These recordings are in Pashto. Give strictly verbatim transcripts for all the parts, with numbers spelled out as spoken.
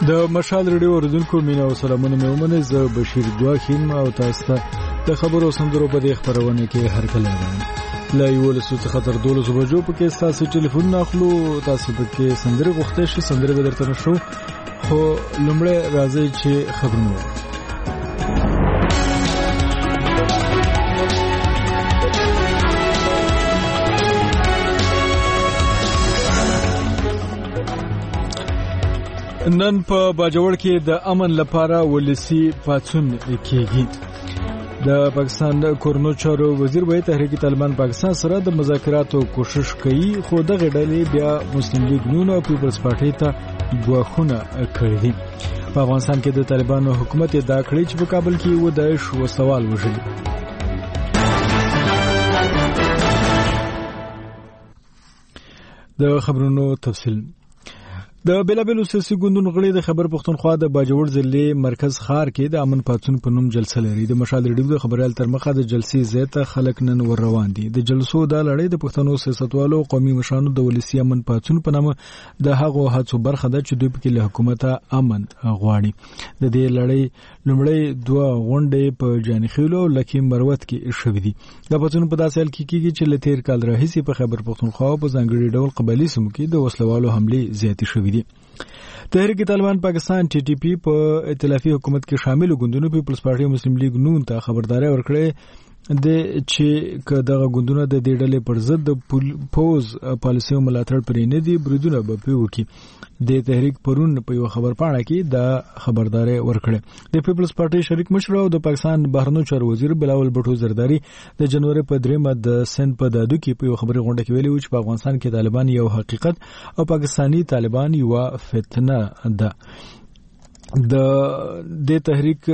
د مشال ریډیو اوریدونکو مینا او سلامونه مې ومنه. زه بشیر دواخیم او تاسو ته د خبرو سندرو په دې خبرونه کې هر کله راغلم. لا یو له څه خطر دولس بجو په کې تاسو ټلیفون اخلو، تاسو په کې سندره غوښته شي، سندره به درته نشو، خو لمړی راځي چې خبرونه نن په باجوړ کې د امن لپاره ولسی پاتون کېږي. د پاکستان کورنو چارو وزیر وایي تحریک طالبان پاکستان سره د مذاکراتو کوشش کوي، خو دغه ډلې بیا مسلم لیگ نون او پیپلز پارټي ته ګواښونه کړي دي. په افغانستان کې د طالبانو حکومت ادعا کړې چې په کابل کې و داعش و سوال وژلي. د خبرونو تفصیل. د بلابل سیاسي ګوندونو غړي د خبر پښتونخوا د باجوړ ضلع مرکز ښار کې د امن پاتون په نوم جلسه لري. د مشال ریډیو د خبرال تر مخه د جلسې زیاته خلک نن ور روان دي. د جلسو د لړۍ د پښتنو سیاستوالو قومي مشرانو د ولسی امن پاتون په نامه د هغو هڅو برخه ده چې دوی په کې له حکومت امن غواړي. د دې لړۍ لومړی دوه غونډې په جانخیلو او لکه مروت کې شوې دي. د پاتون په داسې حال کې کېږي چې لتیر کال راهیسې په خبر پښتونخوا په ځانګړي ډول قبایلی سیمو کې د وسلوالو حملې زیاتې شوې دي. تحریک طالبان پاکستان ټي ټي پی په ائتلافي حکومت کې شامل ګوندونو پیپلز پارټي او مسلم لیگ نون ته خبرداري ورکړې د چې کداغه ګوندونه د دې ډلې پر ضد د پوز پالیسي او ملاتړ پرې نه دي برودونه به پیو کې. د تحریک پرون په یو خبر پاڼه کې دا خبرداري ورکړه. د پیپلز پارټي شریک مشر او د پاکستان بهرنیو چارو وزیر بلاول بټو زرداری د جنوري په دریمه د سند په دادو کې په یو خبري غونډه کې ویلي و چې په افغانستان کې طالبان یو حقیقت او پاکستانی طالبان یو فتنه ده. د د تحریک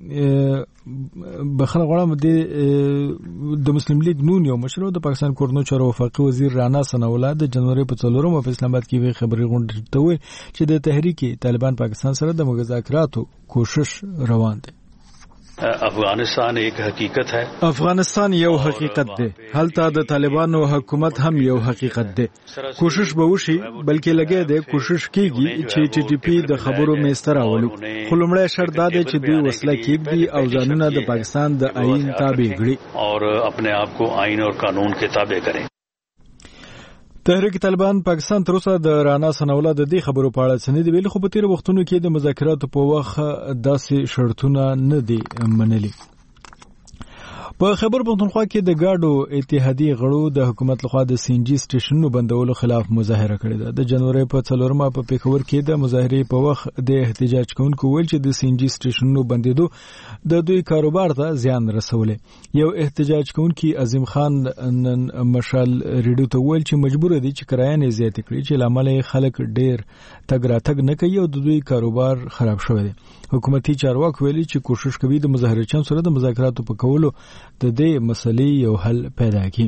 بخنه غواړم د د مسلم لیگ نون یو مشر د پاکستان کورنو چارو وفاقي وزیر رانا ثناءالله د جنوري په څلورمه په اسلام آباد کې وی خبري غونډه ته وی چې د تحریک طالبان پاکستان سره د مذاکراتو کوشش روان دي. افغانستان ایک حقیقت ہے. افغانستان یو حقیقت دی. هلته د طالبانو حکومت هم یو حقیقت دی. کوشش به وشي بلکې لګي دی کوشش کیږي چې ټي ټي پی د خبرو میستر اولو. خو لمړی شرط دا دی چې دوی وسله کېږي او ځانونه د پاکستان د آئین تابع کړي اور اپنے آپ کو آئین اور قانون کے تابع کریں. تحریک طالبان پاکستان تر اوسه د رانا ثناءالله د دې خبرو په اړه څه نه دی ویلي، خو په تیر وختونو کې د مذاکراتو په وخت داسې شرطونه نه دي منلي. په خبر پښتونخوا کې د ګاډو اتحادیې غړو د حکومت لخوا د سینجی سټیشنونو بندولو خلاف مظاهره کړې ده. د جنوري په څلورمه په پیښور کې د مظاهرې په وخت د احتجاج کوونکو ویل چې د سینجی سټیشنونو بندیدو د دوی کاروبار ته زیان رسولې. یو احتجاج کوونکی عظیم خان نن مشال ریډیو ته ویل چې مجبور دي چې کرایه نه زیات کړي چې لامل خلک ډیر تګ راتګ نه کوي او د دوی کاروبار خراب شوی دی. حکومتي چارواکي ویلي چې کوشش کوي د مظاهرچیانو سره د مذاکراتو په کولو د دې مسلې یو حل پیدا کړي.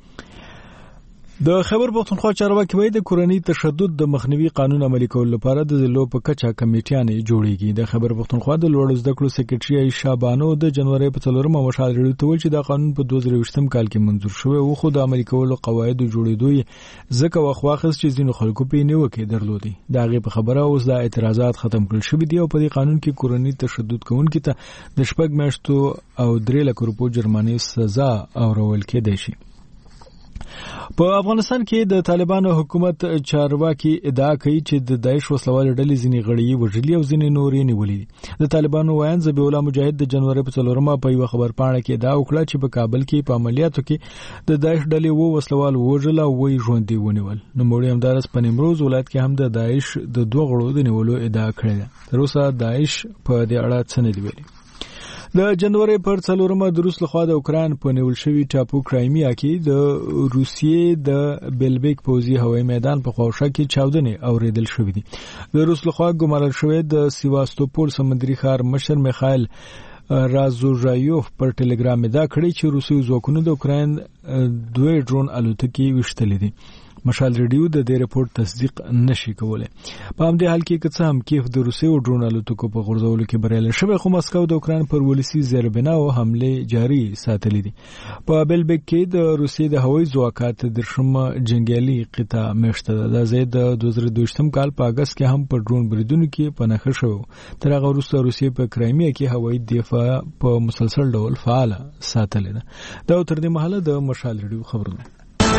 د خبر پښتونخوا چارواکي وایي د کورنۍ تشدد د مخنیوي قانون عملي کولو لپاره د ضلعو په کچه کمیټیانې جوړیږي. د خبر پښتونخوا د لوړو زده کړو سکرټري عائشہ بانو د جنوري په څلورمه مشال ریډیو ته ویل چې دا قانون په دوه زره اووه کال کې منظور شوی او خو د عملي کولو قواعد جوړېدو یې ځکه وخت واخیست چې ځینو خلکو په نیوکه درلودي. دا غي په خبره اوس د اعتراضات ختم کړل شوی دی او په دې قانون کې کورنۍ تشدد کوونکو ته د شپږ میاشتو او درې لک روپو جرمانه سزا اورول کېدای شي. په افغانستان کې د طالبانو حکومت چارواکي ادعا کوي چې د داعش وسلوال ډلې ځینې غړي وژلي او ځینې نورې نیولې. د طالبانو وایي ذبیح الله مجاهد د جنوري په څلورمه په یو خبر پاڼه کې ادعا وکړه چې په کابل کې په عملیاتو کې د داعش ډلې وو وسلوال وژل او وی ژوندۍ ونیول. نو موږ هم دارس په نیمروز ولایت کې هم د داعش د دوه غړو د نیولو ادعا کړې ده. تر اوسه داعش په دې اړه څه نه دی ویلي. د جنوري پر څلورمه د روس لخوا د اوکران په نیول شوی ټاپو کرایمیا کې د روسیې د بیلبیک پوزي هوایي میدان په خواوشا کې چاودنې اوریدل شوې دي. د روس لخوا ګمارل شوی د سیواستوپول سمندري ښار مشر میخائیل رازوژایوف پر ټلګرام دا کړی چې روسي ځواکونو د اوکران دوه ډرون الوتکې وشتلې دي. مشال ریډیو د دې رپورت تصدیق نشي کولای. په همدې حال کې که څه هم کیف د روسي او ډرون الوتکو په غورځولو کې بریالی شوی، خو مسکو د اوکراین پر ولسی زیربنا او حمله جاری ساتلې دي. په بیلبک کې د روسي د هوایي ځواکات درشم جنگیالي قطع مشته ده. د زید د دوه زره دوه کال په اگست کې هم په ډرون بریدونو کې پناهه شو. تر هغه وروسته روسي په کرایمیا کې هوایي دفاع په مسلسل ډول فعال ساتلې ده. دا تر دې مهاله د مشال ریډیو خبرونه.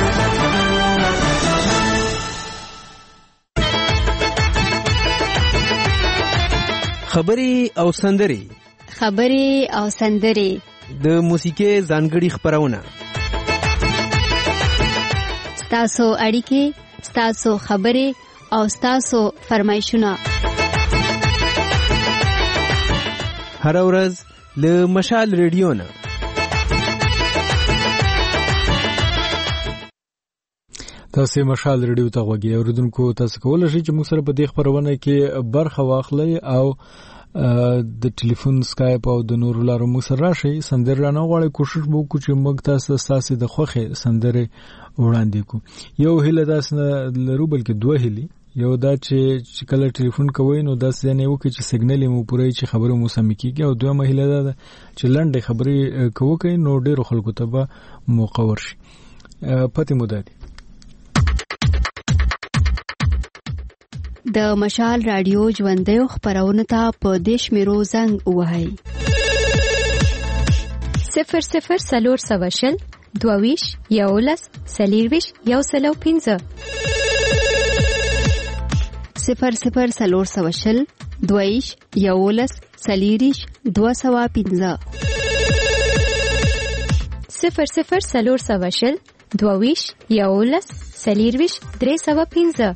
خبري او سندري خبري او سندري د موسیقي ځانګړي خبرونه ستاسو اړیکې ستاسو خبري او ستاسو فرمایشونه هر ورځ له مشال ریډیو نه. تاسو مشال ریډیو ته غوږی اوریدونکو، تاسو کولای شئ چې موږ سره په دې خبرونه کې برخه واخلئ او د ټلیفون سکایپ او د نورو لارو موږ سره راشئ. سندره رانه غواړئ، کوشش به وکړو چې موږ تاسو تاسو د خوښې سندره وړاندې کوو. یو هیله داس نه لرو بلکې دوه هیلې. یو دا چې کله ټلیفون کوئ نو داس نه وکړي چې سیګنل مو پوره چې خبره مو سم کیږي، او دوه مهله ده چې لنډه خبرې کوي نو ډیرو خلکو ته به موقع ورشي. پته مو ده د مشال رادیو ژوندۍ خبرونه ته په دیش میرو زنګ وهاي صفر صفر سلور سواشل دوویش یولس سلیرویش یو سلو پینزه صفر صفر سلور سواشل دوویش یولس سلیریش دو سوا پینزه صفر صفر سلور سواشل دوویش یولس سلیرویش درې سوا پینزه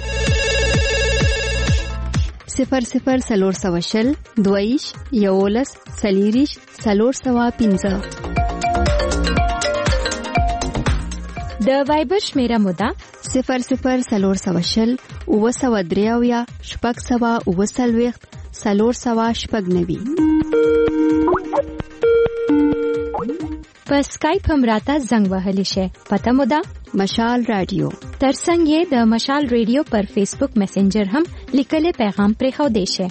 صفر صفر سلور سواشل دویش یولس سلیریش سلور سوا پینزه. د وایبر شمیره مودا صفر صفر سلور سواشل اوه سوا دریاویا شپږ سوا اوه سلویخت سلور سوا شپږ نوي. په سکایپ هم راته زنګ وهلی شي. پته مودا مشال رادیو. ترڅنګ یې د مشال ریډیو پر فیسبوک میسنجر هم لیکل پیغام پرې خو دی شي.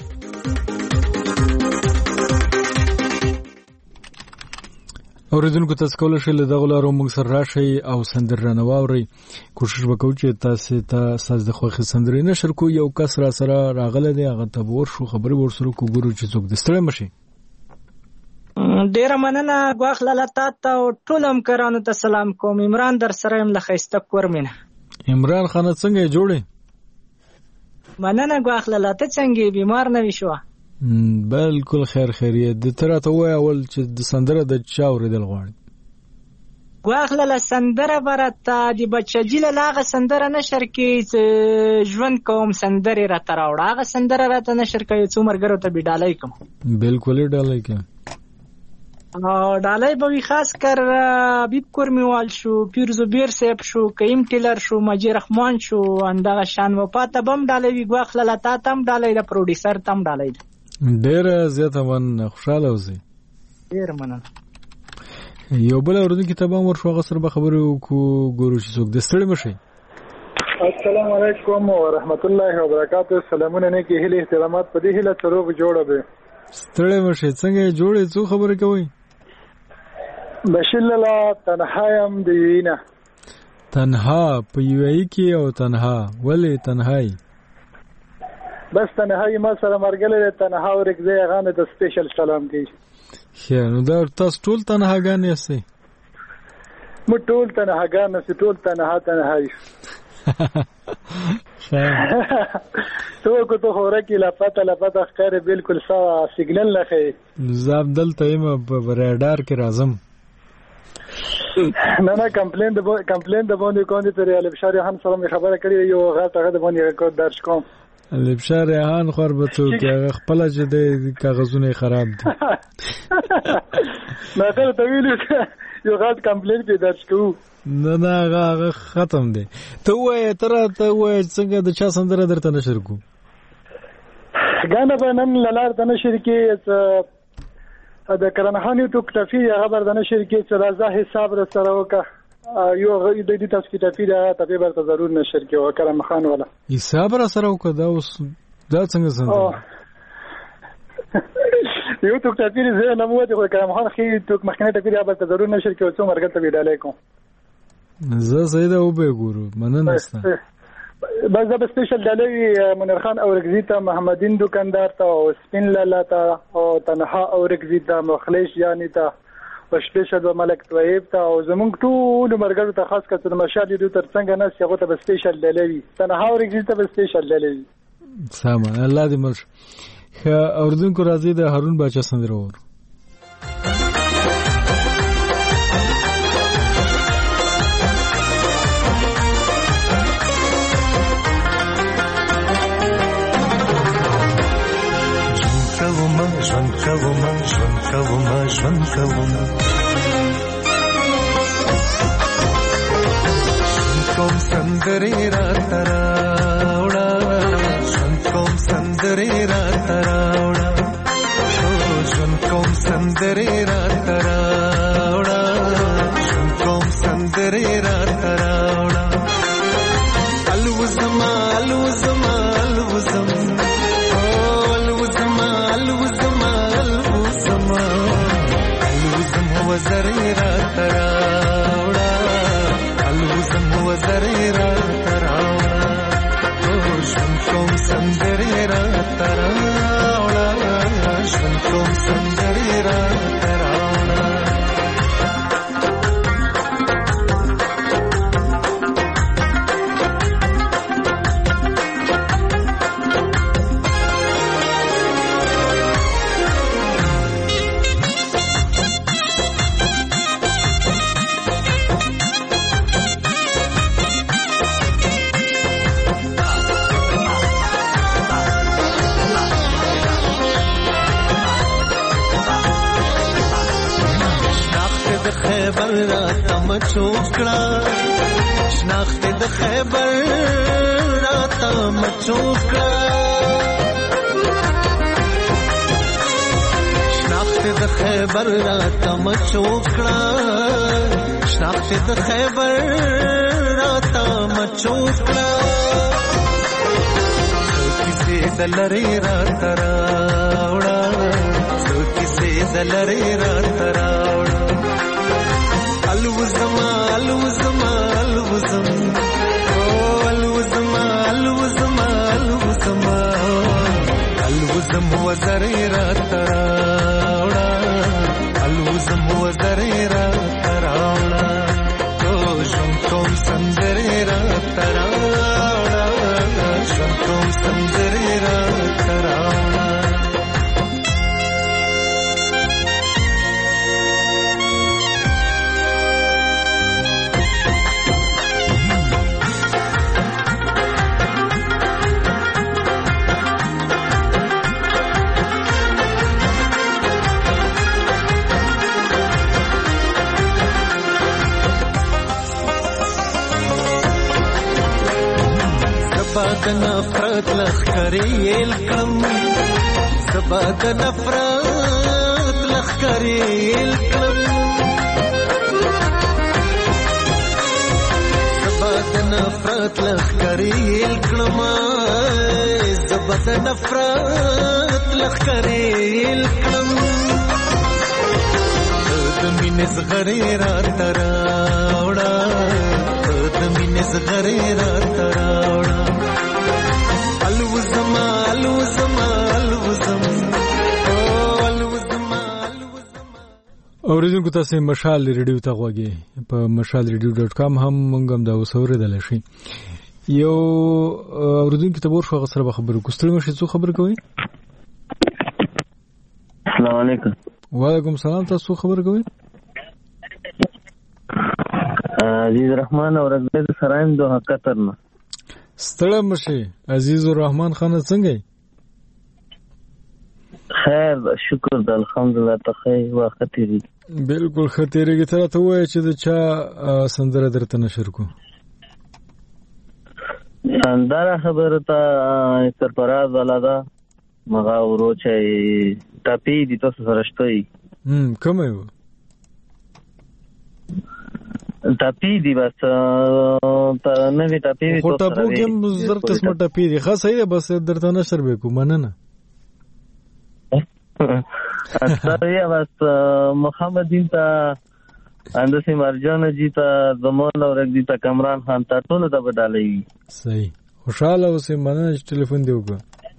اوریدونکو تاسو کولای شئ له دغه لارو موږ سره راشئ او سندر رانواوري. کوشش وکړو چې تاسو ته ساز د خوښي سندرې نشر کو. یو کس را سره راغله دی، هغه ته ور شو خبري ورسره کو ګورو چې څوک دستړی مشي. ډیره مننه غواخله لتا ته ټول همکارانو ته سلام کوم. عمران در سره يم له خسته کورمنه. عمران خان څنګه جوړې؟ مننه غواخله لتا څنګه بیمار نه وشو؟ بالکل خیر خیریت. د تر ته وای اول چې د سندره د چا اوریدل غواړي؟ غواخله ل سندره برته د بچجیله لاغه سندره نشر کې ژوند کوم سندره را تراوړه. هغه سندره را ته نشر کوي څو مرګرو ته بډالای کوم. بالکل ډالای کوم. ډالای به خاص کر بیب کورمیوال شو، پیر زبیر صاحب شو، کیم ټیلر شو، مجید رحمان شو، اندغه شان و پاته بم ډالای غواخله لتا تم ډالای د پروډوسر تم ډالای. ډیر زیاته من خوشاله اوسئ. ډیر مننه. یو بل اورونکو کتابه ورشو غسر به خبرو کو ګورو چې څوک د ستړي مشي. السلام علیکم ورحمت الله وبرکاته. سلامونه نه کې هله احترامات په دې هله تروغ جوړه به. ستړي مشي څنګه جوړې څو خبره کوي؟ بشللا تنهایم د وینا. تنها په یوې کې او تنها ولې تنهایی؟ بس تنهایی ما سره مرګله تنها ورګزه غانه د سپیشل سلام دی. خیر نو دا تاسو ټول تنهاګان یاستئ؟ مو ټول تنهاګان نسی ټول تنها تنهایی. تو کو ته خوره کې لپته لپته ښکار بالکل سوا سیګنل نه خې. زاب دلته یم په ریډار کې راځم. نه نه کمپلین د کمپلین د باندې کوم ته ریال بشاری هم سره خبره کړې یو غلط هغه د باندې کو درش کوم. لبشار ریحان خور بچو کې خپل چې د کاغذونه خراب دي. نه ته طویل یو غلط کمپلین کې درش کو. نه نه هغه ختم دي. ته وای تر ته وای څنګه د چا سندره درته نشر کو؟ غانا به نن لار د نشر کې د کرنهانی ټوک ټفی خبر د نشر کې چې راځه حساب را سره وکړه. یو غوړي د دې تاسو کې ټاپی دا ټاپی به ضرور نشر کې او کرم خان ولا حساب را سره وکړه دا اوس دا څنګه څنګه یو ټوک ټاپی زه نه مو ته کرم خان خې ټوک مخکنه ټاپی به ضرور نشر کې او څو مرګ ته ویډالې کوم زه زیاده او به ګورو مننه است بس دا سپیشل ډالۍ منیر خان اورګزی ته محمدین دکاندار ته او سپین لالا ته او تنها اورګزی ته مخلیش یعنی ته او سپیشل و ملک طیب ته او زمونږ ټول مرګرو ته خاص کړه د مشال دې تر څنګه نه څنګه ته سپیشل ډالۍ تنها اورګزی ته سپیشل ډالۍ سامان الله دې مل اوردونکو راځي د هارون باچا سندره ور ژوند کوم ژوند کوم ژوند کوم کوم سندري را تراوړه ژوند کوم سندري را تراوړه ژوند کوم سندري را تراوړه ژوند کوم سندري را تراوړه الوزما الوزما الوزما وزريرا تراوڑا الوزم وزريرا تراوڑا شن کوم سندريرا تراوڑا شن کوم سندريرا تراوڑا چوکړه شناخت د خیبر راته مچوکړه شناخت د خیبر راته مچوکړه شناخت د خیبر راته مچوکړه کیسه دلری راته راوړه کیسه دلری راته راوړه الوزما الوزما الوزم او الوزما الوزما الوزما الوزم وزريرا تراوڑا الوزم وزريرا تراوڑا تو شم کوم سندريرا تراوڑا شم کوم سندريرا تراوڑا د نفرت لخکری الکم سبا د نفرت لخکری الکم سبا د نفرت لخکری الکم سبا د نفرت لخکری الکم د مینې زغری را تراوړه د مینې زغری را تراوړه الوزما الوزما الوزم الوزما الوزما اوریدونکو تاسو مشال ریډیو ته غوږی په مشال ریډیو ډاټ کام هم مونږ هم دا وسوریدل شي یو اوریدونکو ته ورشو غسر به خبرو کوستل مشه څو خبر کوي السلام علیکم وعلیکم السلام تاسو خبر کوي عزیز رحمان اور اجمل سرایم دوه قطر نه ستړی مشه عزیز الرحمن خان څنګه خیر شکر د الحمدلله ته خیر وخت دی بالکل خطرېږي تر ته وای چې د چا سندره درته نشر کو سندره خبره ته سرپراز ولادا مغا وروچي ټاپی دي تاسو سره شته هم کومه و ټاپي دي بس نه وی ټاپي خو ټاپو کې زر قسمه ټاپي دي خاص صحیح ده بس درته نشر به کو مننه اته یا بس محمد دین ته اندسي مرجان جی ته زمان او رګ دي ته کمران خان ته ټول ته بدالې صحیح خوشاله اوسې مننه چې ټلیفون دی وکړه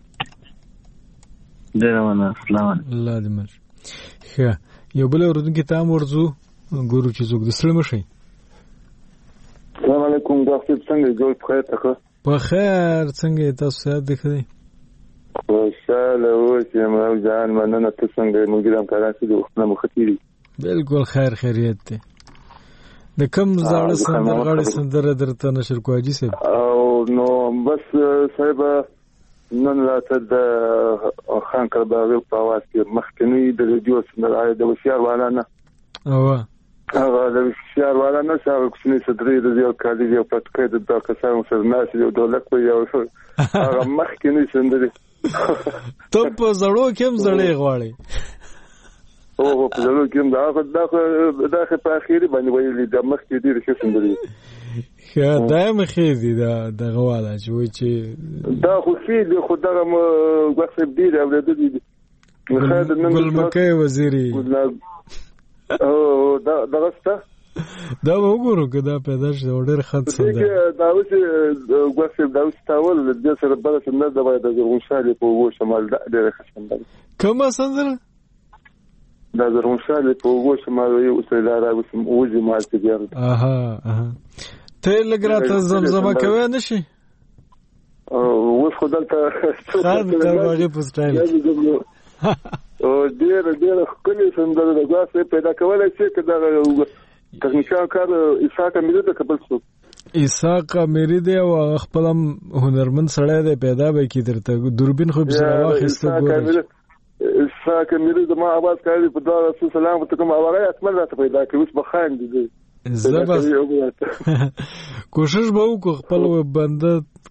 ډیر مننه السلام علیکم الله دې مر ښه یو بل اوردونکو ته ورزو ګورو چې څوک د سلام شي السلام علیکم تاسو څنګه جوړ خیر تاسو په خیر څنګه تاسو سات دي خدای خوشاله اوسې مو ځان مننه تاسو څنګه موږ هم کاراسي د وخت نه مخکې بالکل خیر خیریت ده د کم زاړه سندر غړي سندره درته نشر کوجی صاحب او نو بس صاحب نن راته د خان کړه په आवाज کې مخکنی د ریډیو سندره د وسیار والا نه او هغه د وسیار والا نه څنګه کومې صدرې د یو کالي یو پټکې د کسانو سره ناس یو دولت په یو هغه مخکنی سندره ته په زړو کې هم زړې غواړي او په زړو کې هم دا دغه دغه په اخیری باندې ویلي د مخ کې ډیر ښه سندري ښه دایم خېزي دا دغه والا چې وای چې دا خو کې د خدای مو غوښتل دي او د دې ګل مکه وزیری او دا دغه څه دا وګورو کدا پیدا شي ډېر خط سند دا اوس غوښتل دا اوس تاول د سره بل څه نه دا باید د غوښاله په وو شمال ډېر ښه سندري کوم سندره دا زرمشاله په وګو شمالوي اوسلاره وسم اوجي مالته بیا اها اها ته لګراته زمزمه کوي نشي او وس خدلته خان کارواغي په سټایل او ډیر ډیر کلی سندره د غاسه پیدا کولای شي کدا تکنیکال کار اساق امیر د قبل څو اساق امیر دی او خپل هنرمند سړی دی پیدا به کی درته دوربین خو به واخیسته ګورې ساکه مې د ما आवाज کوي په دعا رسول سلام ته کوم اوره اتمل راته پیدا کوي اوس بخان دي زبر کوشش به وکړو خپل بنده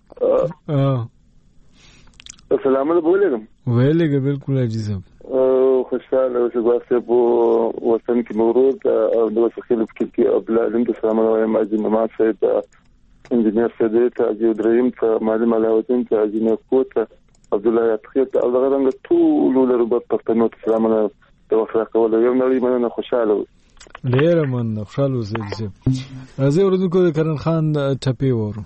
السلام علیکم وعلیکم وعلیکم بالکل عزیز خوشاله اوسه واسه په وطن کې مورود او د وسخیل په کې ابل علم السلام علیکم عزیز ما سید انجنیر سید عزیز دریم ته معلم علاوالدین ته عزیز کوته عبد الله یتخیت او دغه رنګ ټول له ربط پښتنو ته سلام علیکم ته وفره کوله یو نړۍ مننه خوشاله ډیر مننه خوشاله اوسئ راځي ورته د کرن خان ټپي وره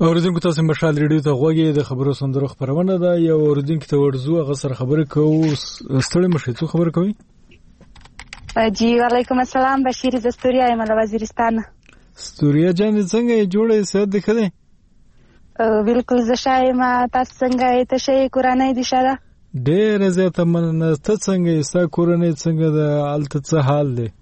اوریدونکو تاسو مشال ریډیو ته غوږی د خبرو سندرو خبرونه ده. یو اوریدونکو ته ورزو هغه سره خبرې کوو. ستړي مشه څو خبر کوي؟ جی وعلیکم السلام. بشیر ز استوریا یم له وزیرستان. استوریا جان څنګه جوړه سید دخه؟ بالکل ز شایم. تاسو څنګه ته شي قرانه دي شاده؟ ډېر زیاته مننه. ته څنګه ستا کورنۍ څنګه ده؟ الته څه حال دی؟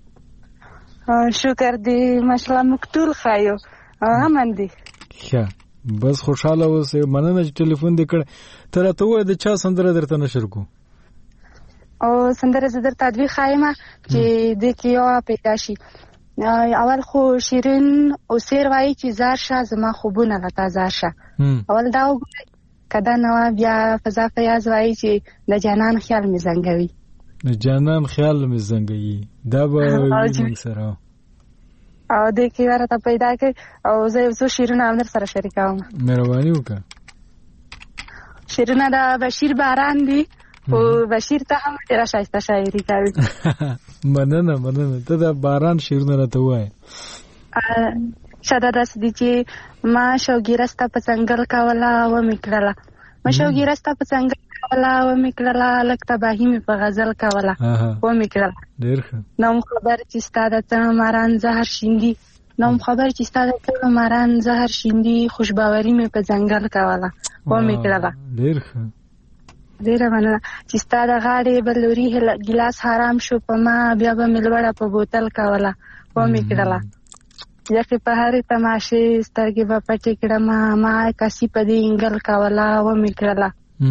شکر دی ماشاءالله مکتول خایو امن دی. ښه بس خوشاله اوسې. مننه چې ټلیفون دې کړ. ته راته ووایه د چا سندره درته نشر کو؟ او سندره زه درته دوی خایم چې د کې یو پیدا شي. اول خو شیرین او سیر وایي چې زار شه زما خوبونه لته زار شه. اول دا وګورئ کدا نو بیا فضا فیاض وایي چې د جانان خیال می زنګوي. د جانان خیال می زنګوي دا به موږ سره او د کې ورته پیدا کړ. او زه یو څو شیرونه هم در سره شریکوم. مهرباني وکړه. شیرونه د بشیر باران دی او بشیر ته هم ډیره ښایسته شاعري کوي. مننه مننه. ته د باران شیرونه راته وایه. شاده داسې دي چې ما شوګیره ستا په څنګل کوله ومې کړله. ما شوګیره ستا په څنګل کوله ومې کړله. لږ تباهي مې په غزل کوله ومې کړله. ډېر ښه. نوم خبر چې ستا د څه ماران زهر شیندي. نوم خبر چې ستا د څه ماران زهر شیندي. خوشباوري مې په ځنګل کوله ومې کړله. ډېر ښه. ډېره مننه چې ستا د غاړې بلوري ګیلاس حرام شو په ما بیا به مې لوړه په بوتل کوله ومې کړله. یخې په هرې تماشې سترګې به پټې کړم ما کاسي په دې انګل کوله ومې کړله.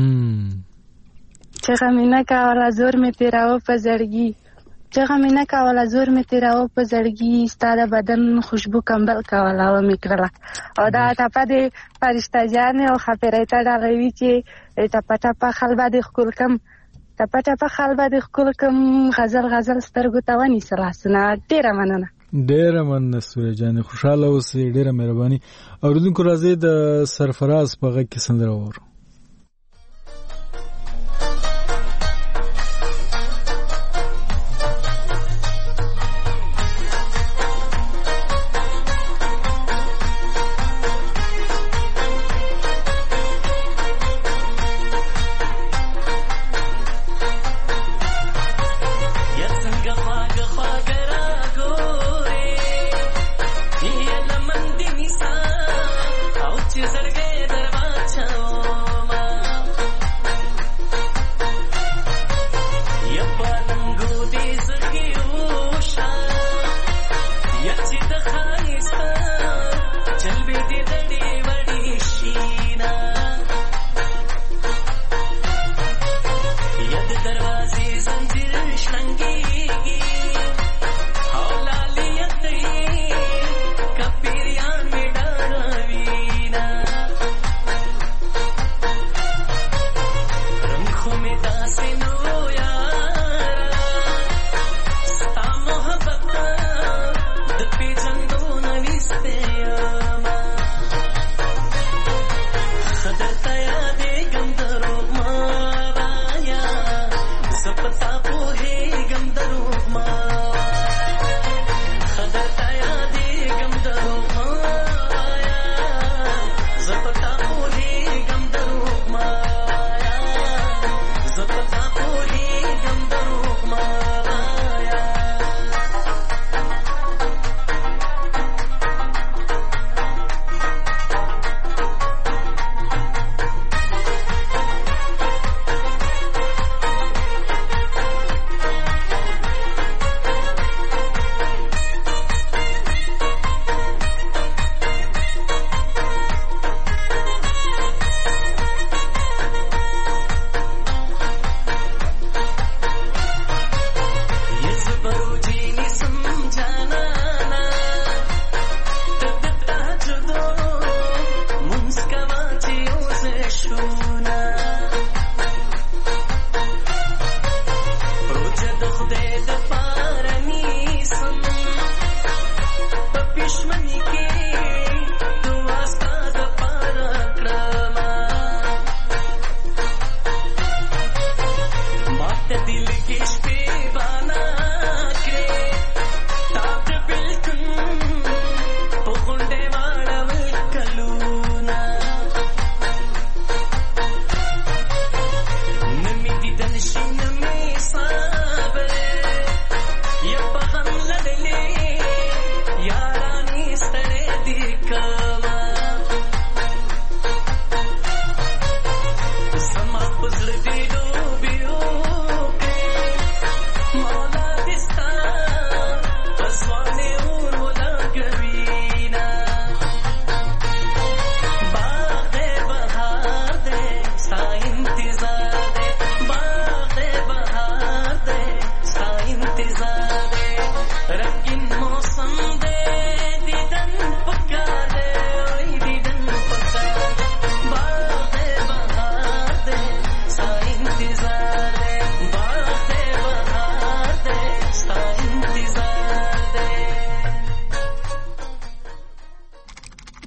چغه مې نه کوله زور مې تېراوه په زړګي. چغه مې نه کوله زور مې تېراوه په زړګي. ستا د بدن خوشبو کمبل کوله ومې کړله. او دا ټپه د فرشته جانې او خاپیرایته ډغوي چې ټپه ټپه خل به دې ښکل کم. ټپه ټپه خل به دې ښکل کم. غزل غزل سترګو ته ونیسه لاسونه. ډېره مننه. ډېره مننه سویه جانې. خوشحاله اوسې. ډېره مهرباني. اورېدونکو راځئ د سرفراز په غږ کې سندره واورو.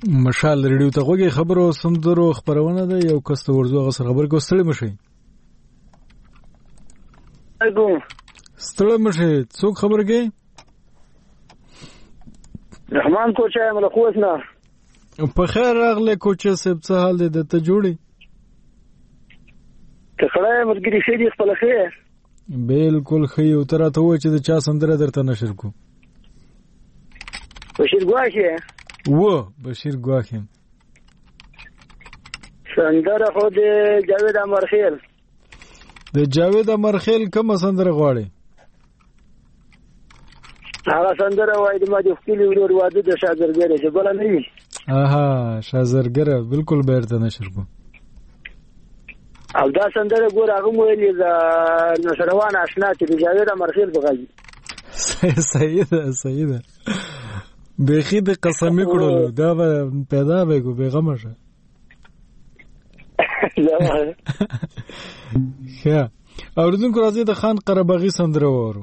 مشال ریډیو ته غوږی خبرو سندرو خبرونه ده. یو کس ته ورځو هغه سره خبرې کو. ستړي مشي ستړي مشي څوک خبر کوي؟ رحمان کوچا ملخوس نه. په خیر راغله کوچا صاحب، څه حال دی؟ ته جوړی ته خړای مرګري شي دی خپل خیر؟ بالکل خې او تر ته و چې د چا سندره درته نشر کو. بشیر ګواخه و بشیر ګواخه سندره خو د جاوید امرخیل. د جاوید امرخیل کوم سندره غواړي؟ هغه سندره وای د ما د خپل ورور واده د شاګردګره چې بل نه وي. اها شاګردګره بالکل بیرته نشر کو. او دا سندره ګور هغه ویلې د نشروان آشنا چې د جاوید امرخیل بغاږي. صحیح ده صحیح ده. بخی د قسمی کړلو دا پیدا به کو بیغمه شه. ښه اوریدونکو راځي د خان قرباغي سندره وورو.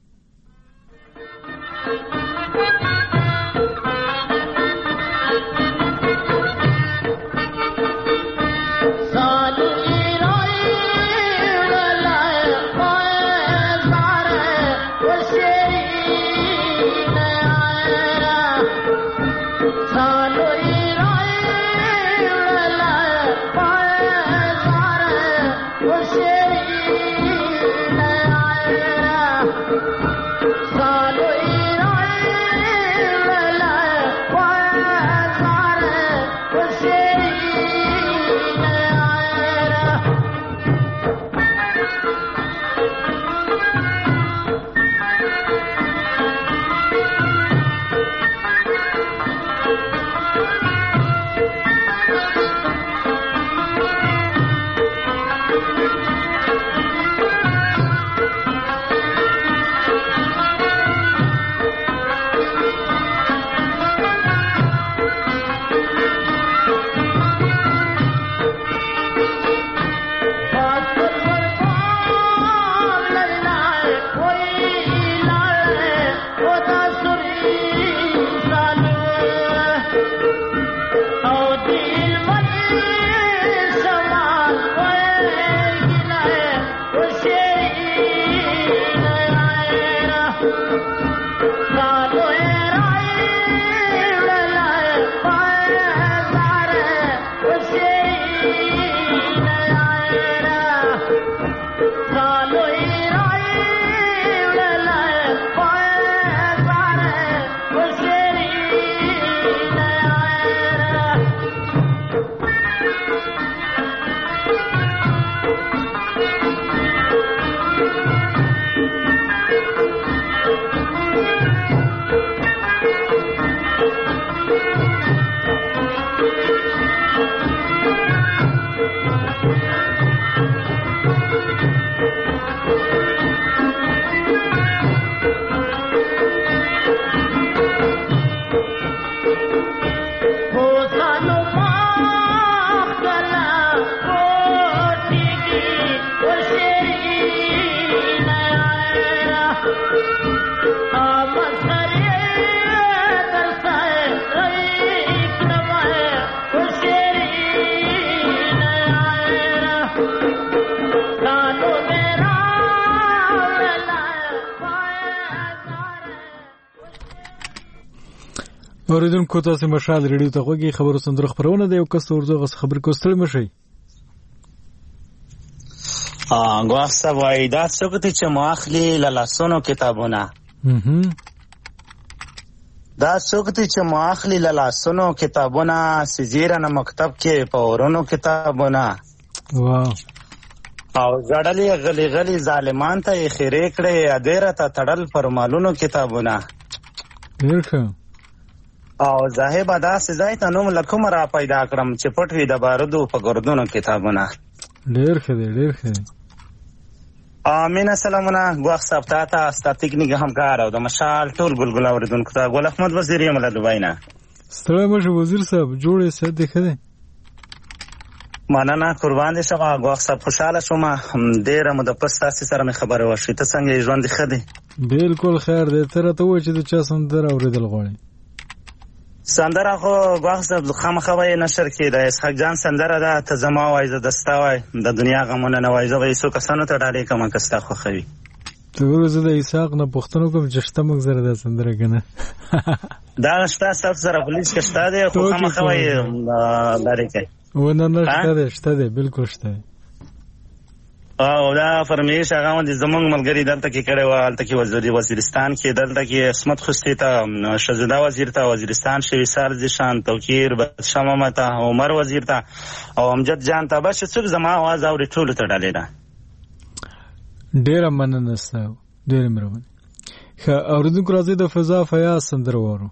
اوریدونکو تاسو مشال ریډیو ته غوږی خبرو سندره خبرونه ده. یو کس ورځو غس خبر کوستل مشي. ا غوښه وای دا څوک ته چې ماخلی لاسونو کتابونه. هم دا څوک ته چې ماخلی لاسونو کتابونه سجیرانه مکتب کې پورونو کتابونه. واو او زړلې غلي غلي ظالمان ته خیره کړې ادیره ته تړل فرمالونو کتابونه. ډیر ښه. او زاهب ادا سزای ته نوم لکم را پیدا کړم چې پټوي د بارودو په ګردونو کتابونه. ډیر ښه دی ډیر ښه. امین سلامونه غوښ صاحب ته تاسو تکنیک همکار او د مشال ټول ګلګل اوریدونکو ته ګل احمد وزیر یم له دوبای نه. ستړی مشه وزیر صاحب جوړې څه دی خدای. مننه قربان دې شم غوښ صاحب خوشاله شوم ډیره مو د پس تاسو سره مې خبره وشي ته څنګه ژوند ښه دی؟ بالکل خیر دی. تر ته و چې د چا سندره اوریدل غواړي. سندره خو غواړم خامخا به نشر کې د اسحاق جان سندره ده ته زما وای زه دستا وای د دنیا غمونه نه وای زه به یسو کسانو ته ډالې کوم کستا خو خوي ته ورزه د اسحاق نه پښتنو کوم چې شته موږ زره د سندره کنه دا شته سب سره پولیس کې شته ده خو خامخا وای داري کوي ونه نه شته ده شته ده بالکل شته او دا فرمیش هغه د زمونږ ملګری دلته کې کړي و الته کې وزیر وزیرستان کې دلته کې عصمت خوستی ته شهزاده وزیر ته وزیرستان شوی سر ځشان توکیر شمامه ته عمر وزیر ته او امجد جان ته بس څوک زما आवाज اوري ټول ته ډالې ده ډیر مننه ساو ډیر مروان خ اوردونکو راځي د فضا فیا سندر وورو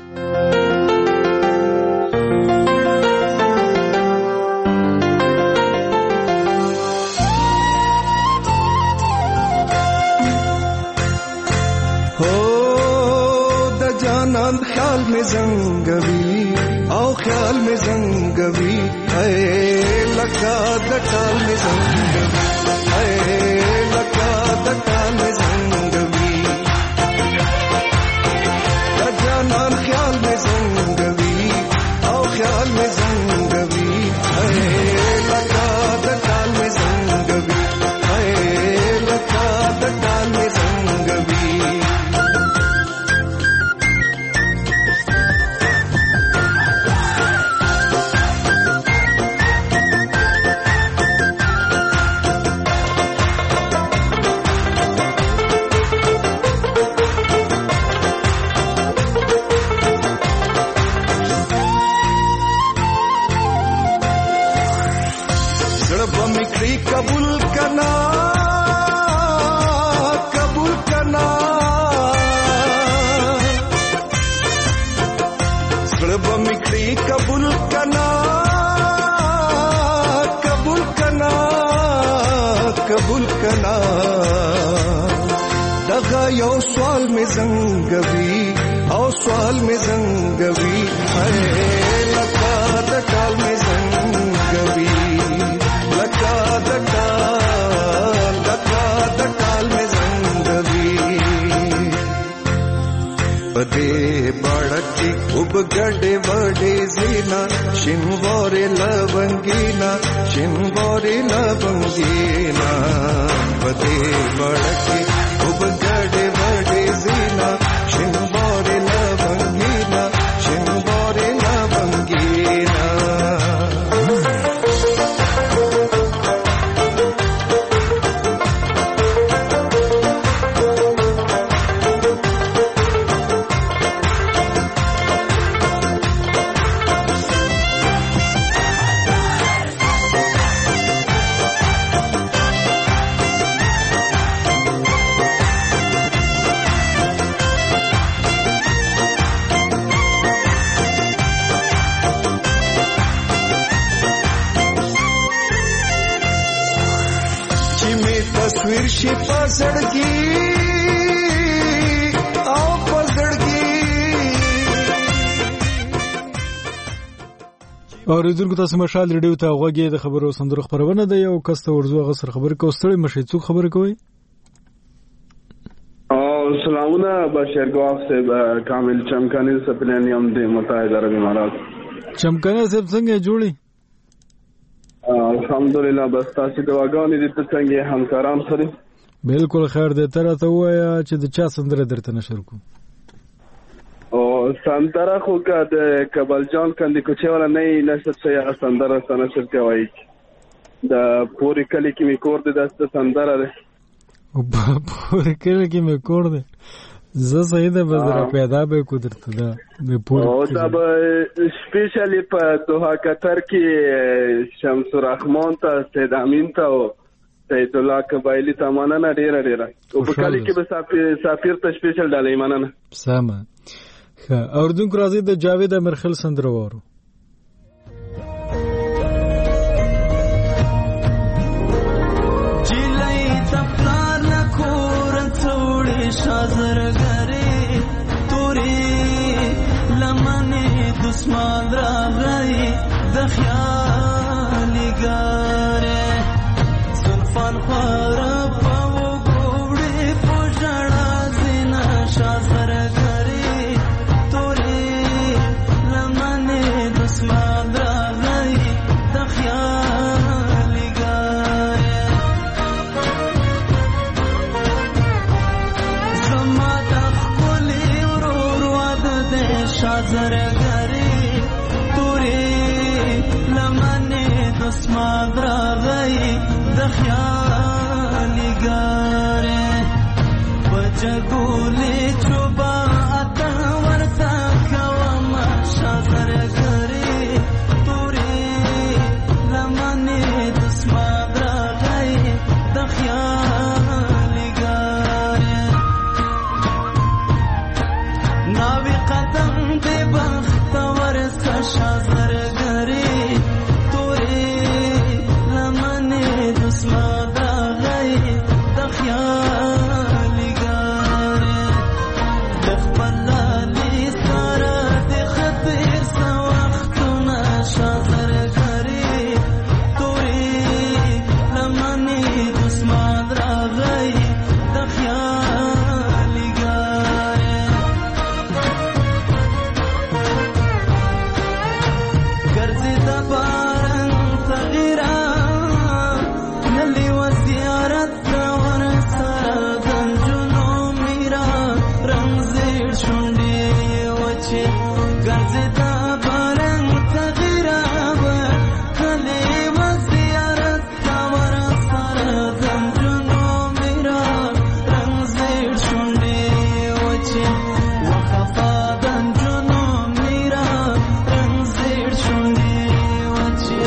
خیال میں زنگوی او خیال میں زنگوی اے لگا دٹال میں زنگوی اے لگا دٹال میں زنگوی جانان خیال میں زنگوی او خیال میں زنگوی اے لگا دٹال میں زنگوی اے لگا دٹال میں زنگوی कबूल करना कबूल करना सुलब मिक्री कबूल करना कबूल करना कबूल करना दगा यो सवाल में जंगवी और सवाल में जंगवी है लगा दटाल में जंगवी लगा दटाल लगा दटाल में जंगवी बदे बाड़की उब गड़े बड़े जीना शिनवोरे लवंगीना शिनवोरे लवंगीना बदे बाड़की उब गड़े बड़े जीना शिनवोरे लवंगीना शिनवोरे लवंगीना तस्वीर शी पसड़गी आओ पसड़गी اور دغه تاسو مشال ریډیو ته غوږی د خبرو سندرو خبرونه ده یو کس ته ورزو غسر خبر کوستړی مشي څوک خبر کوي او سلامونه بشیر ګواف صاحب کامل چمکانی سپلانیم د متحده عرب امارات چمکانه صاحب څنګه جوړی الحمدلله بس تاسو د واګانې د څنګه همکاران سره بالکل خیر ده تر ته وایا چې د چا سندره درته نشر کو او سندره خو کا د کبل جان کندي کوچه ولا نه نشته چې سندره سنشر کوي د پوری کلی کې می کور د دسته سندره ده او پوری کلی کې می کور ده زه سیده بزر پیدا به قدرت ده به پوری او دا به سپیشلی په دوحه قطر کې شمس الرحمن ته سید امین ته او سید الله قبایلی ته مننه ډیره ډیره او په کلی کې به سفیر ته سپیشل ډالې مننه سم ښه اوردونکو راځي د جاوید امرخل سندره وورو شازر گره توری لمنه دسمان را غی دخیالی گره سلفان خوارا پاو گوڑی پوشڑا زینا شازر گره توری دسمال راغی د خیالي ګارې بچګولې چوبا اته ورته کوم شاذر ګرې تورې لمنې دسمال راغی د خیالي ګارې ناوی قدم دې بخت ورته شاذر ګرې تورې لمنې دسمال راغی د خیالي ګارې د خپل لالي سره د خطر څه وختونه شاذر ګرې تورې لمنې دسمال راغی د خیالي ګارې ګرځې د باران صغیره نلی و زیارت ته ورسره د نجونو میرا رنګ زیړ شونډې وچې ګرځې د باران صغیره نلی و زیارت ته ورسره د نجونو میرا رنګ زیړ شونډې وچې وخفا د نجونو میرا رنګ زیړ شونډې وچې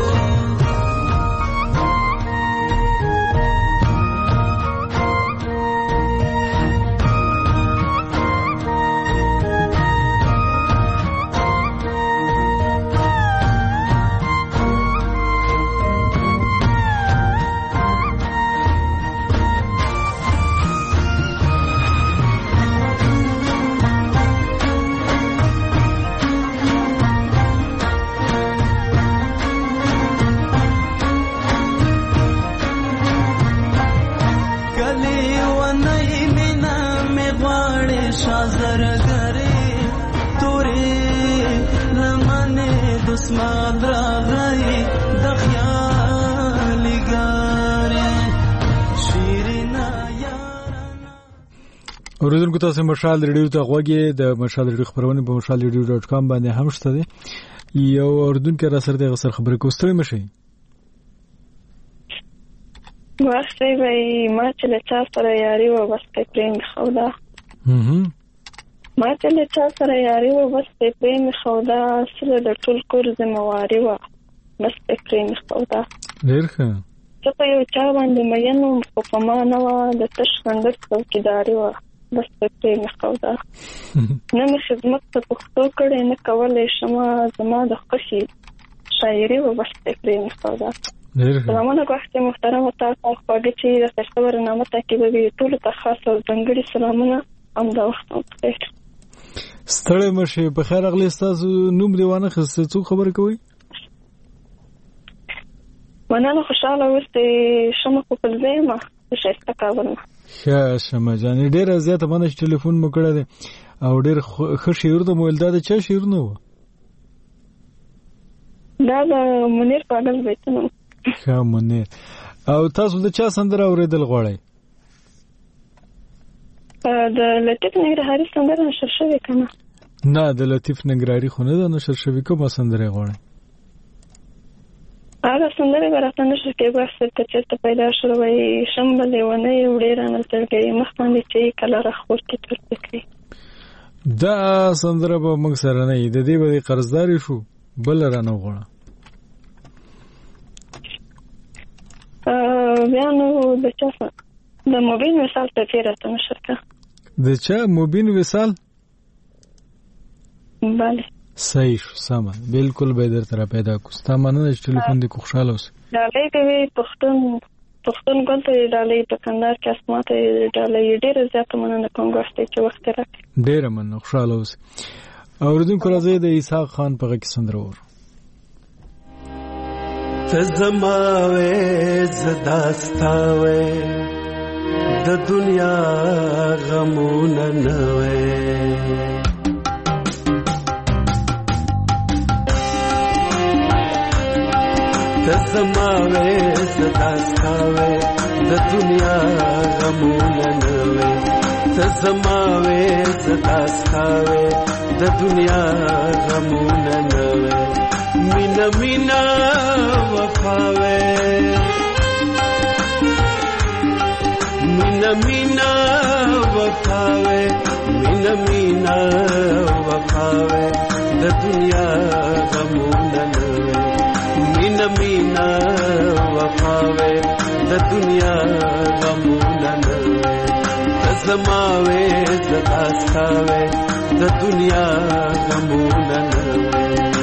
کلی ونی مینا می غواړې شاذر ګرې تورې لمنې دسمال راغی د خیالي ګارې شیرینا اوریدونکو تاسو مشال ریډیو ته غوږی د مشال ریډیو خبرونه په مشال ریډیو ډاټ کام باندې هم شته دي یو اوریدونکو را سره د غسر خبرې کوستري مشي وخت وی ما چې له چا سره یاري و بس په پریم خودا هم ما چې له چا سره یاري و بس په پریم خودا سره د ټول کور ذمہواری و بس په پریم خودا ډیر ښه څه په یو چا باندې مینو په ما نه و د تش خندق څوکیداری و بس په پریم خودا نه مې خدمت ته پښتو کړې نه کولې شمه زما د خوشي شاعري و بس په پریم خودا سلامونه وخت محترم تاسو خواږه چې د تاسو برنامه ته کې به ټول ته خاص او ځانګړي سلامونه هم دا وخت مخکې ستړی مشه په خیر اغلی تاسو نوم دیوانه خسته څو خبر کوي مننه خوشاله اوسئ شمه په پلزیمه شایسته کابل ښه شمه جان ډیر زیاته باندې ټلیفون مو کړی دی او ډیر ښه شعر د مویل دا چا شعر نو دا د منیر پاگل بیتونه ښه منیر او تاسو د چا سندره اوریدل غواړئ د لطیف ننګرهاري سندره نشر شوې کنه نه د لطیف ننګرهاري خو نه ده نشر شوې کومه سندره غواړئ هغه سندره برته نشر کې بس ته چې پیدا شوې شمبل ونه وړې رانه ترګي مخ باندې چې کله راخور کې تر پکې دا سندره به موږ سره نه د دې به قرضداري شو بل رانه غواړه بیا نو د چا د موبین مثال ته پیرته نشر کا د چا موبین وصال بله صحیح سم بالکل به در طرف پیدا کوستا مننه چې ټلیفون دې خوشاله اوسه دا لګوي پښتون پښتون ګنته ډالې په کندهار کې اسماته ډالې ډېر زیات مننه کوم غوښتي چې وخت راکړي ډېر مننه خوشاله اوسه اوریدونکو راځي د عیسی خان په غږ کې سندره ور تزماوي زداستاوي د دنیا غمونه نوي تزماوي زداستاوي د دنیا غمونه نوي تزماوي زداستاوي د دنیا غمونه نوي مینا مینا وفاوه مینا مینا وفاوه مینا مینا وفاوه د دنیا غمونه نوې مینا مینا وفاوه د دنیا غمونه نوې زماوه زداستاوه د دنیا غمونه نوې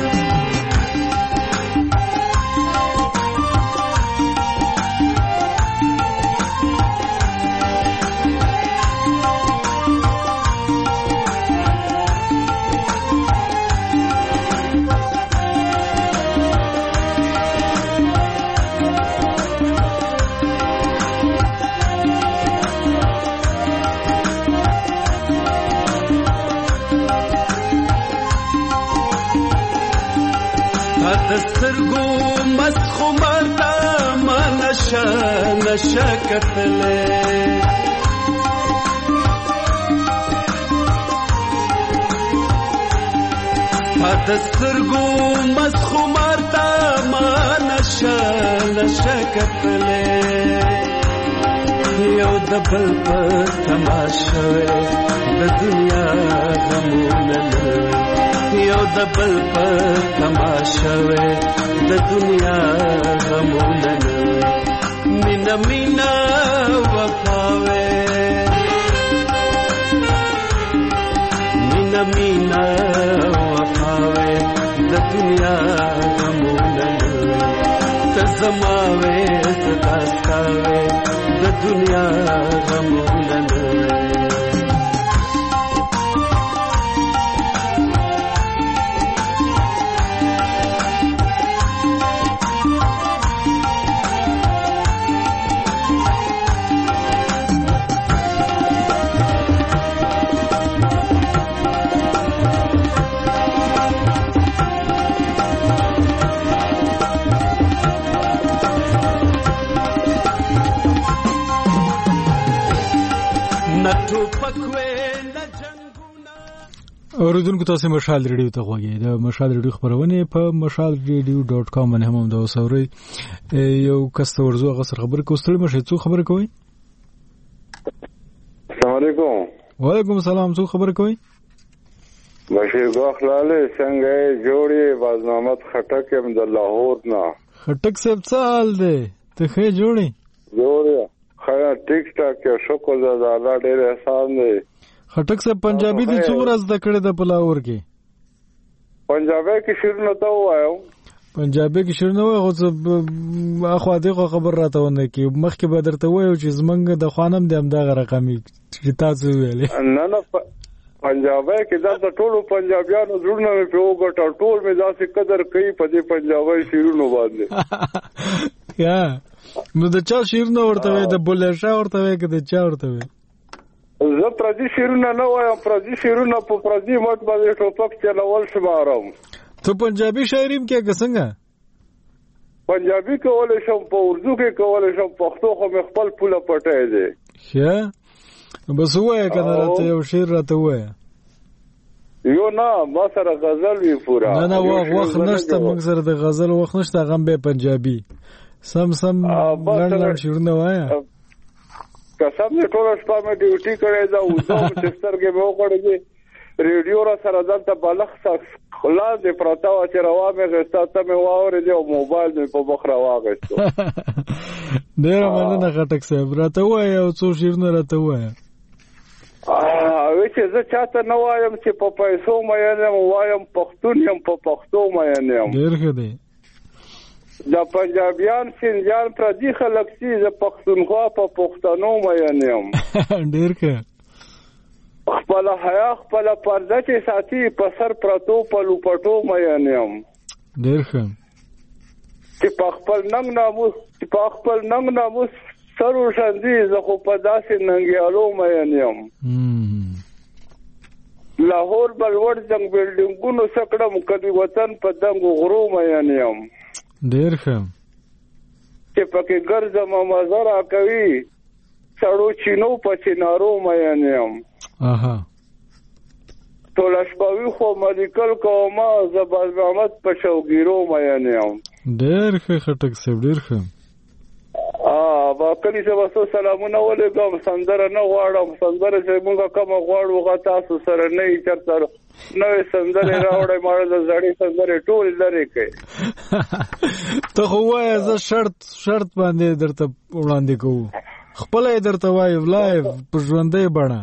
دسترګو مسخو ماتا ما نشه نشه کتلې دسترګو مسخو ماتا ما نشه نشه کتلې یو د بل په تماشه د دنیا غمونه یو د بل په تماشه د دنیا غمونه مینا مینا وفاوه مینا مینا وفاوه د دنیا غمونه تزماوه زداستاوه د دنیا غمونه اوریدونکو تاسو مشال ریډیو ته غوږی د مشال ریډیو خبرونه په مشال ریډیو ډاټ کام باندې هم د وسوري یو کس ورزو غسر خبر کوستل مشه څو خبر کوي السلام علیکم وعلیکم السلام څو خبر کوي بشیر غخلاله څنګه جوړي بازنامت خټک هم د لاهور نه خټک صاحب سال دی ته خې جوړي جوړي خیا ټیک ټاک کې شکر زړه الله ډېر احسان دی خټک صاحب پنجابي دي څو ورځ د کړه د پلاور کې پنجابي کې شعر نه تا وایو پنجابي کې شعر نه وایو اخو دغه خبر راته ونه کې مخکې به درته وایو چې زمنګ د خوانم د همدغه رقمي چې تاسو ویلې نه نه پنجابي کې دا ټولو پنجابیانو زړونه په وګټه ټول مې داسې قدر کوي په دې پنجابي شعرونو باندې یا نو د چا شعر نه ورته وای د بوله شاه ورته وای کې د چا ورته وای زه پردي شعرونه نه وایم پردي شعرونه په پردي مټ باندې ټوپک چلول شمارم ته پنجابي شاعریم کې څنګه پنجابي کولای شم په اردو کې کولای شم پښتو خو مې خپل پوله پټای دی ښه بس وای کنه راته یو شعر راته وای یو نه ما سره غزل وی پورا نه نه وخت نشته موږ سره د غزل وخت نشته غم به پنجابي سم سم لړ شعرونه وایا قسم دې ټول شپه مې ډیوټي کړې دا او زه چې سترګې مې وکړې ریډیو را سره دلته بالغ خلاص دې پراته و چې روا مې غستا ته مې واورې دې او موبایل مې په مخ را واغستو ډېر مننه خټک صاحب راته وای او څو شعرونه راته وای او چې زه چاته نه وایم چې په پیسو مې نه وایم پښتون یم په پښتو مې نه یم ډېر ښه دی د پنجابیان سنجان پردي خلک سي ز پښتونخوا په پښتنو مې نه یم ډېر ښه خپل حیا خپل پرده چې ساتي په سر پرتو په لوپټو مې نه یم ډېر ښه چې په خپل ننګ ناموس چې په خپل ننګ ناموس سرو شاندي زه خو په داسې ننګیالو مې نه یم لاهور بلوړ څنګه بلډینګونو سکړم کدي وطن په دنګو غرو مې نه یم ډېر ښه چې پکې ګرځم مزه را کوي سړو چینو په چینارو مې نه یم اها ټول شپوي خو مدیکل کومه زبر محمد په شوګیرو مې نه یم ډېر ښه خټک صاحب ډېر ښه ا با کلی څه وسو سلامونه ولګم سندره نه غواړم سندره چې موږ کوم غواړو غا تاسو سره نه چرته نوې سندره راوړې مړه د زړې سندره ټول لري کې ته خو وایې زه شرط شرط باندې درته وړاندې کوم خپل یې درته وایو لایو په ژوندۍ بڼه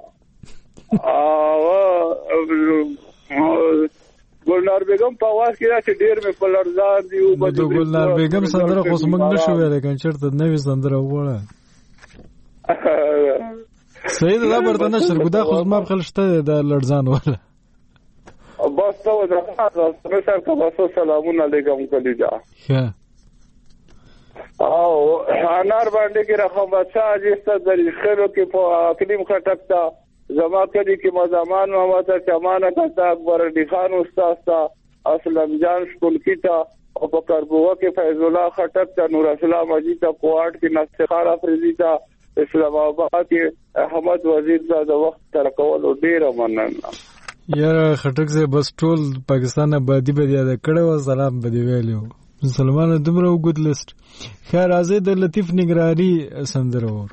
ګلنار بیگم په واس کې راځي ډېر مې په لړزان دی او بده ګلنار بیگم سندره خو سمنګ نشو ویل کان چرته نوې سندره وړه سید دا برته نشر ګدا خو ما خپل شته د لړزان ولا بس ته وځه سره سره تاسو سلامونه علیکم کلیجا ها او انار باندې کې راخم بچا چې ستاسو د خیرو کې په اقلیم خټکتا زما کدی کې مزامان محمد چمانه تا اکبر علی خان استاد تا اسلم جان شکل کیتا او بکر بووا کې فیض الله خټک تا نور اسلام اجي تا کوارټ کې نستخار افریدی تا اسلام آباد کې احمد وزیر دا د وخت تر کول ډیر مننه یاره خټک زه بس ټول پاکستان آبادی به یاد کړو سلام به دی ویلو مسلمانانو دومره وګد لیست خیر راځي د لطیف نگرانی سندره ور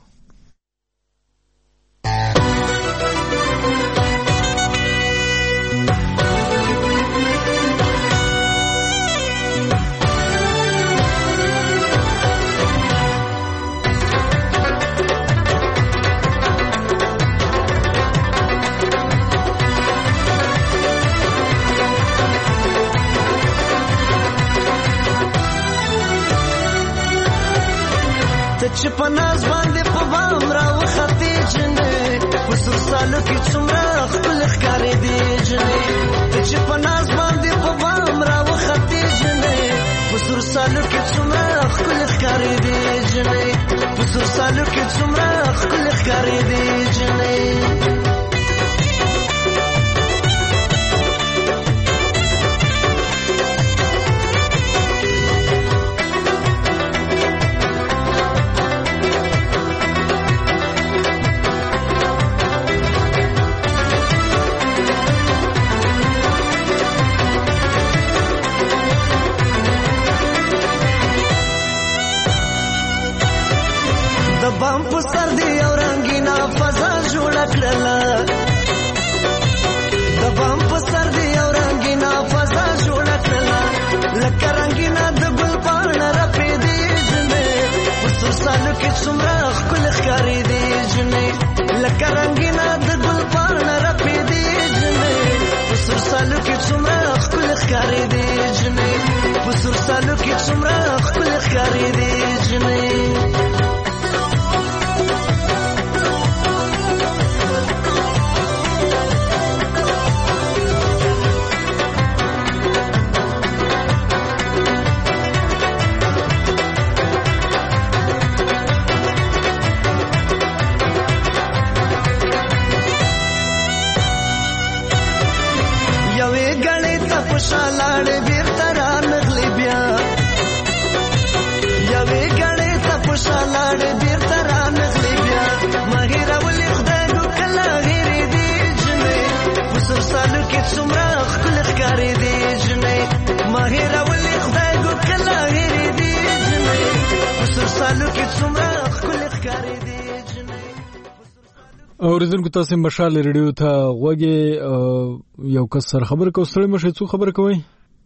چې په ناز باندې په بام راوختې جنې په سر سالو کې څومره خپل ښکارې دي جنې چې په ناز باندې په بام راوختې جنې په سر سالو کې څومره خپل ښکارې دي جنې په سر سالو کې څومره خپل ښکارې دي جنې بام په سر دی او رنگینا فضا جوړ کړل د بام په سر دی او رنگینا فضا جوړ کړل لکه رنگینا د ګل پاڼه رپې دی جنې په سر سالو کې څومره ښکل ښکارې دی جنې لکه رنگینا د ګل پاڼه رپې دی جنې په سر سالو کې څومره ښکل ښکارې دی جنې په سر سالو کې څومره ښکل ښکارې دی جنې شالاړ بیرته را نغلی بیا یوې ګړې ته په شالاړ بیرته را نغلی بیا مهیره ولې خدای نو کله هېرې دي جنې په سر سالو کې څومره ښکل ښکارې دي جنې مهیره ولې خدای نو کله هېرې دي جنې په سر سالو کې څومره ښکل ښکارې دي اوریدونکو تاسو مشال ریډیو ته غوږی یو کس سره خبر کو سره مشه څو خبر کوي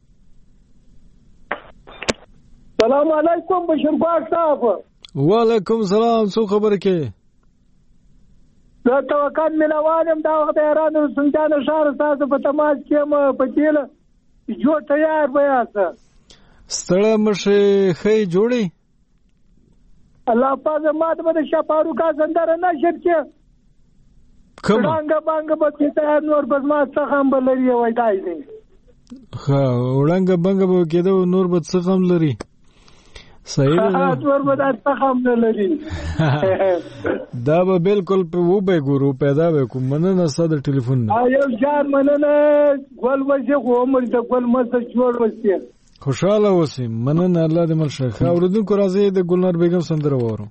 سلام علیکم بشیر پاک صاحب وعلیکم سلام څو خبر کې دا توکل ملوانم دا وخت ایران سلطان شهر تاسو په تماس کې م پتیل جو تیار بیا سره ستړه مشه خې جوړي الله پاک ماته د شپارو کا سندره نشد کې څنګه باندې به ته نور بس ما څخه هم بلري وای دای دی ها وړنګ بنګ به کېدو نور به څخه هم لري صحیح ها نور به څخه هم لري دا به بالکل په و به ګورو پیدا وکم مننه صد ټلیفون نه یو جان مننه ګل وځي خو عمر د ګل مست جوړ وسته خوشاله اوسئ مننه الله دې مل شيخ اوردونکو راځي د ګلنار بیگم سندره وورو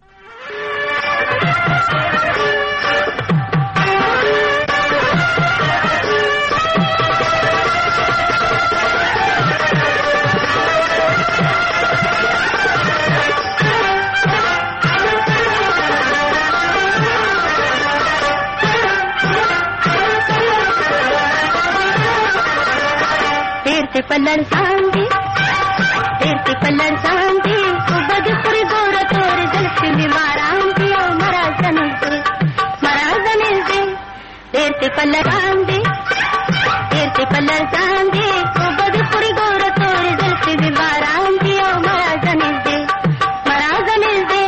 लड़सान दी देर ते पल्लड़ सान दी तो बद खुरी गोरा तोर जल्फी बीमारान दी ओ मरा जनिल दे मरा जनिल दे देर ते पल्लड़ सान दी देर ते पल्लड़ सान दी तो बद खुरी गोरा तोर जल्फी बीमारान दी ओ मरा जनिल दे मरा जनिल दे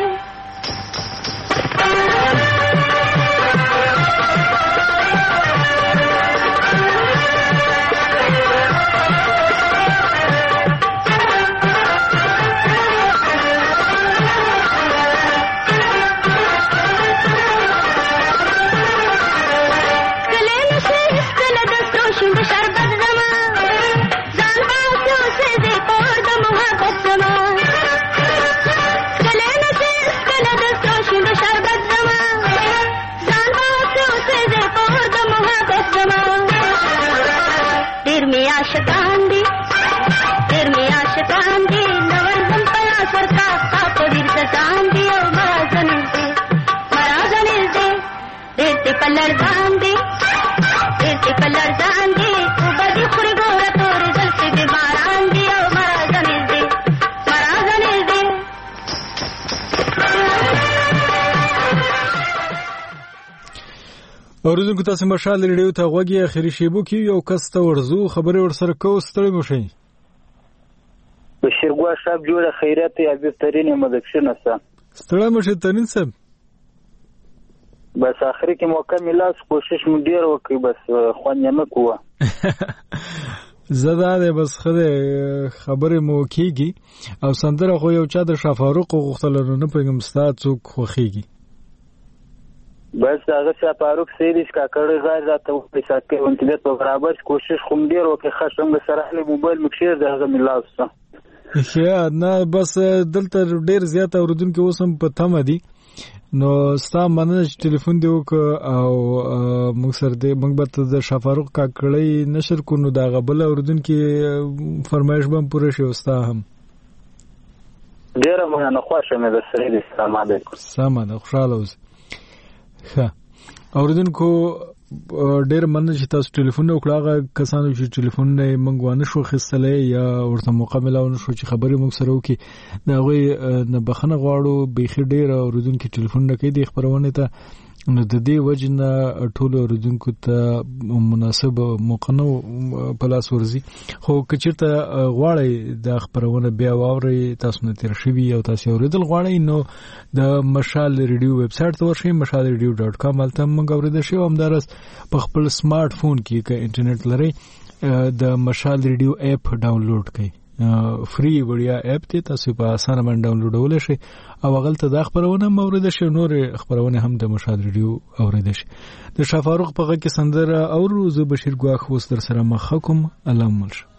اوریدونکو تاسو مشال ریډیو ته غوږی اخیری شیبو کې یو کس ته ورزو خبرې ورسره کو ستړي مو شي بشیر ګوا صاحب جوړه خیرات یا بهترین مدکشنه سه ستړي مو شي تنین صاحب بس اخر کې موقع ملاس کوشش مو ډیر وکړي بس خوان نه کوه زدا ده بس خده خبرې مو کیږي او سندره خو یو چا د شفاروق غوښتل نه پېږم ستاد څوک خوخيږي بس هغه شفاروق سیریش کا کړه غیر راته پیسې کې انټرنیټ په برابر کوشش کوم ډیر وکړي خاصم سره له موبایل مکشیر دغه ملاس ښه نه بس دلته ډیر زیات اوردونکو اوسم په تمه دي نو ستا مننه چې ټلیفون دی وک او موږ سره د موږ به د شفاروق کا کړی نشر کو نو دا غبل اوردونکو فرمایش به پوره شي وستا هم ډیر مننه خوښه مې ده سره السلام علیکم سلام خوشاله اوسه ښه اوردونکو ډیر مننه چې تاسو ټلیفون وکړه کسانو چې ټلیفون نه منغوانه شو خستلې یا ورته مقابله ونه شو چې خبرې موږ سره وکي دا غوي نه بخنه غواړو بيخي ډیر اوردونکو ټلیفون نه کوي د خبرونه ته نو د دې وجنه ټول اوردونکو ته مناسب موقنو پلاس ورزي خو کچرته غواړي د خبرونه بیا واوري تاسو نه تیر شوی او تاسو اوریدل غواړي نو د مشال ریډیو ویب سټ ته ورشئ مشال ریډیو ډاټ کام الته موږ اوریدل شو هم درس په خپل سمارټ فون کې ک انټرنیټ لري د مشال ریډیو اپ ډاونلوډ کړئ فری وړیا اپ ته تاسو په اسانه باندې ډاونلوډول شي او غلطه د خبرونه مورید شي نور خبرونه هم د مشال ریډیو اورید شي د شفاروق په غږ کې سندره او روز بشیر ګواخ وستر سره مخ کوم الله ملشه